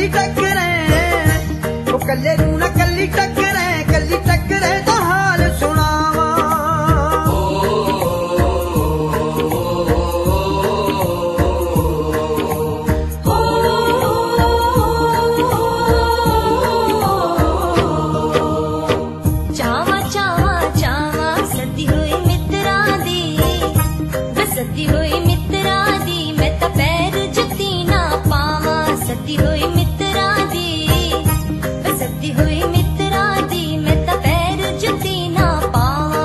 कली टकरे ओ कल्ले नू ना कली टकरे दा हाल सुनावा चावा चावा चावा सदी हुई मित्रा दी सदी हुई मित्रा दी मैं तां पैर जुत्ती ना पावा सदी हुई मित्रा दी सदी हुई मित्रा दी मैं तां पैर जुत्ती ना पावा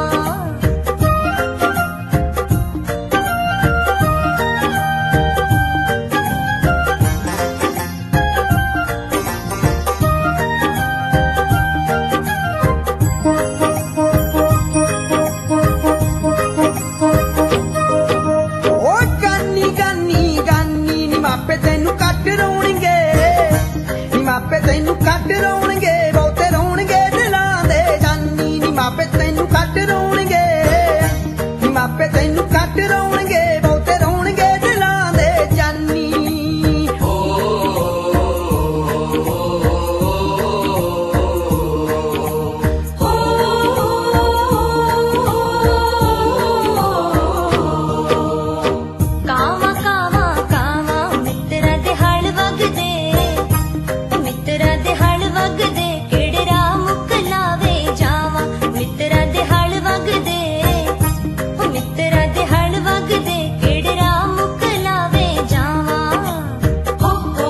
तैनू कट रोणगे बहुते रोणगे दिलां दे जानी नी मापे तैनू कट रोणगे नी मापे तैनू कट रोणगे बहुते रोणगे दिलां दे जानी कावा कावा कावा मित्रा दे हल वगदे मित्रा दे हल वगदे केड़े राह मुक लावे जावा मित्रा दे हल वगदे मित्रा दे हल वगदे केड़े राह मुक लावे जावा हो हो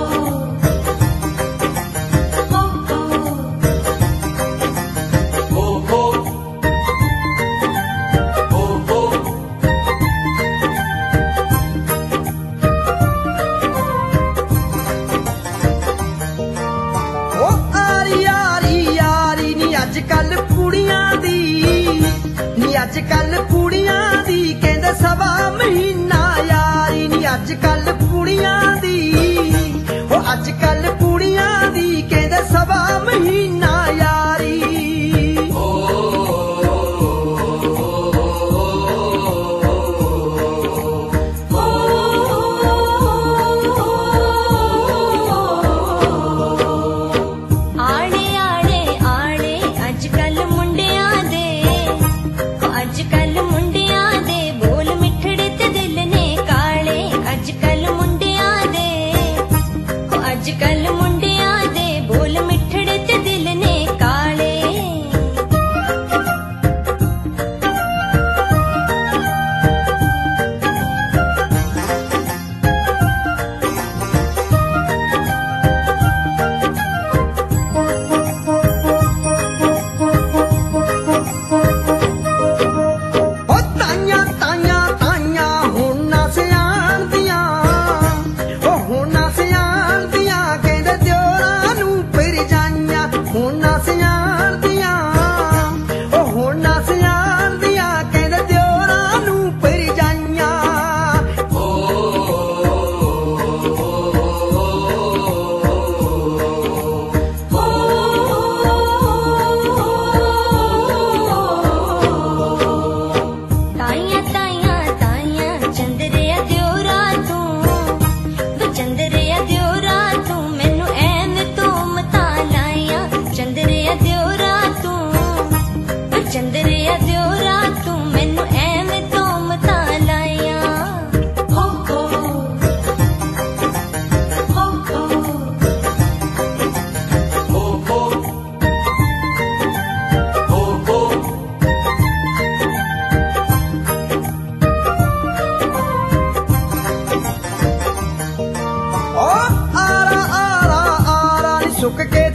ओ आरी आरी यारी नी अजकल कुड़ियां दी नी अजकल कुड़ियां दी कहंदे सवा महीना यारी नी अजकल कुड़ियां दी ओ अजकल कुड़ियां दी कहंदे सवा महीना यारी आड़े आड़े आड़े अजकल मुंडियां दे अजकल मुंडियां दे बोल मिठड़े ते दिल ने काले अजकल मुंडियां दे अजकल मुंडियां दे बोल मिठड़े ते दिल ने काले ओ ताइयां ताइयां ताइयां हुण ना सियाणदियां ओ हुण ना सियाणदियां कहंदे दियोरां नू भरजाइयां हुण ना सियाणदियां ओ हुण ना सियाणदियां कहंदे दियोरां नू भरजाइयां ताइयां ताइयां ताइयां चंदरिया दियोरा तू चंदरिया दियोरा तू मैनू ऐन तू मता लाइयां चंदरिया दियोरा तू चंदरिया दियोरा तू मैनू ऐन तू मता लाइयां हो हो ओ आरा आरा आरा नी सुक के